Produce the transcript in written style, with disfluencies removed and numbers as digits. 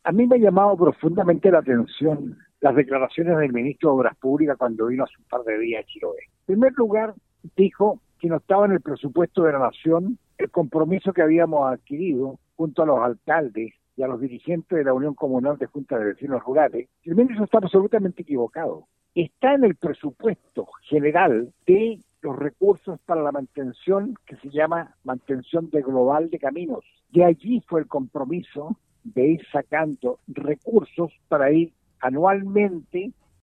A mí me ha llamado profundamente la atención las declaraciones del ministro de Obras Públicas cuando vino hace un par de días a Chiloé. En primer lugar, dijo que no estaba en el presupuesto de la Nación el compromiso que habíamos adquirido junto a los alcaldes y a los dirigentes de la Unión Comunal de Juntas de Vecinos Rurales. El ministro está absolutamente equivocado. Está en el presupuesto general de los recursos para la mantención que se llama mantención de global de caminos. De allí fue el compromiso de ir sacando recursos para ir anualmente